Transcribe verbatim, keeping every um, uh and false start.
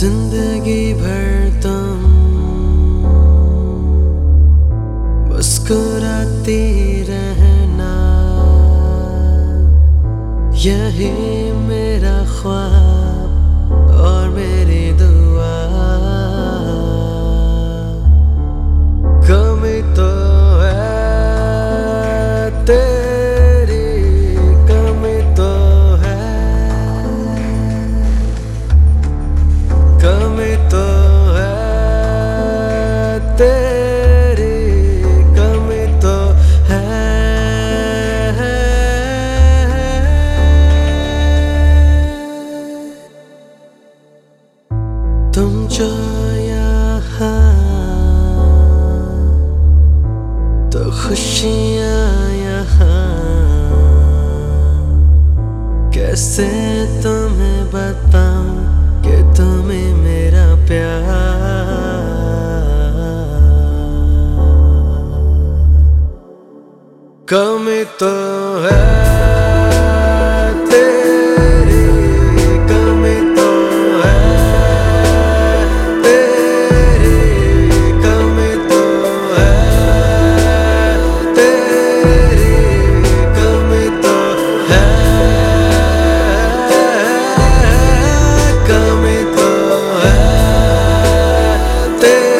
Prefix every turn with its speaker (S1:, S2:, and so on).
S1: जिंदगी भर तुम मुस्कुराती रहना, यही मेरा ख्वाब और मेरी दुआ। कमी तो है तेरी, कमी तो है, कमी तो है तेरी, कमी तो है। तुम जो यहाँ तो खुशियाँ यहाँ, कैसे तुम्हें बताऊं कि तुम्हें मेरा प्यार। कमी तो है तेरी, कमी तो है तेरी, कमी तो है तेरी, कमी तो है, कमी तो है तेरी।